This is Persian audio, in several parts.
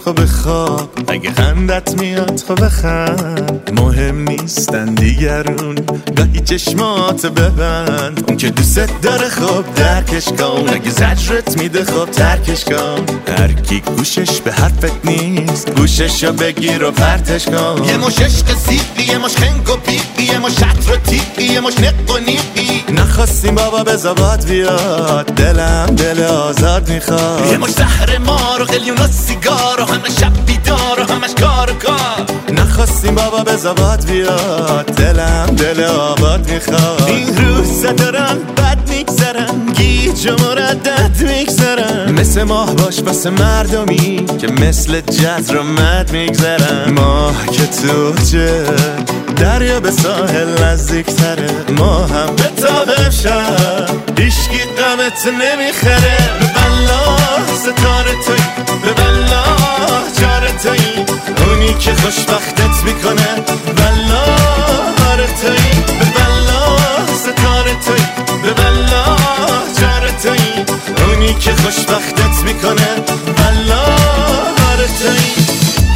خب بخواب، اگه خندت میاد خب بخند. مهم نیستن دیگرون، گاهی چشمات ببند. اون که دوست داره خب درکش کن، اگه زجرت میده خب ترکش کن. هر کی گوشش به حرفت نیست، گوششو بگیر و پرتش کن. یه مش عشق سیقی، یه مش خنگ و بیقی، یه مش عطر و تیقی، یه مش نق و نیقی. نخواستیم بابا به زباد بیاد، دلم دل آزاد میخواد. یه مش زهر مار و قلیون و سیگار و همه شب بیدار و همش کار و کار. نخواستیم بابا به زباد بیاد، دلم دل آباد میخواد. این روزا دارن بد میگذرن، گیج و مردد میگذرن. مثل ماه باش واسه مردمی که مثل جزر و مد میگذرن. ماه که توجه دریا به ساحل نزدیک تره، ما هم به تابه شد هیشگی قمت نمیخره. به بلا ستاره توی، به بلا جاره توی، اونی که خوشبختت میکنه. بلا هاره توی، به بلا ستاره توی، به بلا جاره توی، اونی که خوشبختت میکنه. بلا هاره توی.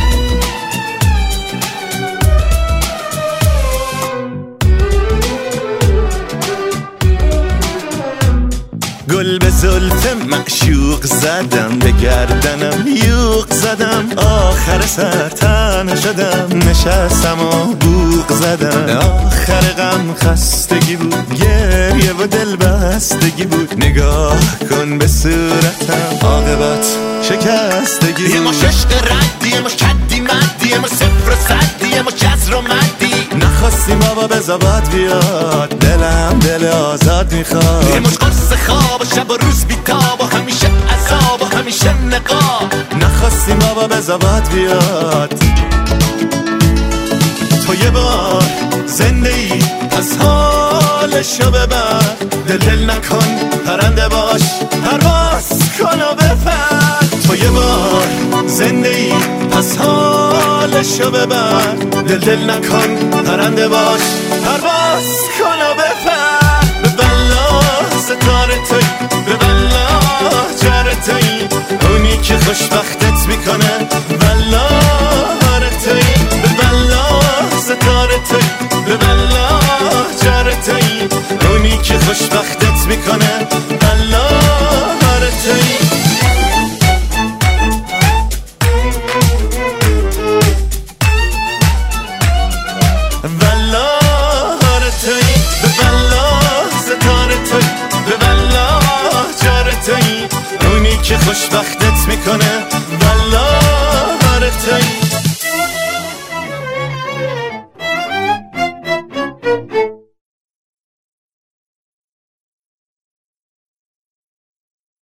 گل به زلف معشوق زدم، به گردنم یوق زدم. آخر سر تنها شدم، نشستم و بوق زدم. آخر غم خستگی بود، گریه و دل بستگی بود. نگاه کن به صورتم، عاقبت شکستگی بود. یه مش عشق ردی، یه مش کدی مدی، یه مش صفر و صدی، یه مش جزر و مدی. نخواستیم بابا به زباد بیاد، دلم دل آزاد میخواد. یه مش قرص خواب و شب و روز بیتاب و همیشه عذاب و همیشه نقاب. نخواستیم بابا به زباد بیاد. تو یه بار زنده ای از حالشو ببر. دل نکن پرنده باش، پرواز کن و بپر. تو یه بار زنده ای از حالشو ببر. دل نکن پرنده باش، پرواز کن و بپر. به بلا ستاره توی، به بلا جاره توی، اونی که خوشبختت میکنه. بلا هاره توی، به بلا ستاره توی، به بلا جاره توی، اونی که خوشبختت میکنه. بلا هاره توی. بلا هاره توی، به بلا ستاره توی، به بلا جاره توی، اونی که خوشبختت میکنه.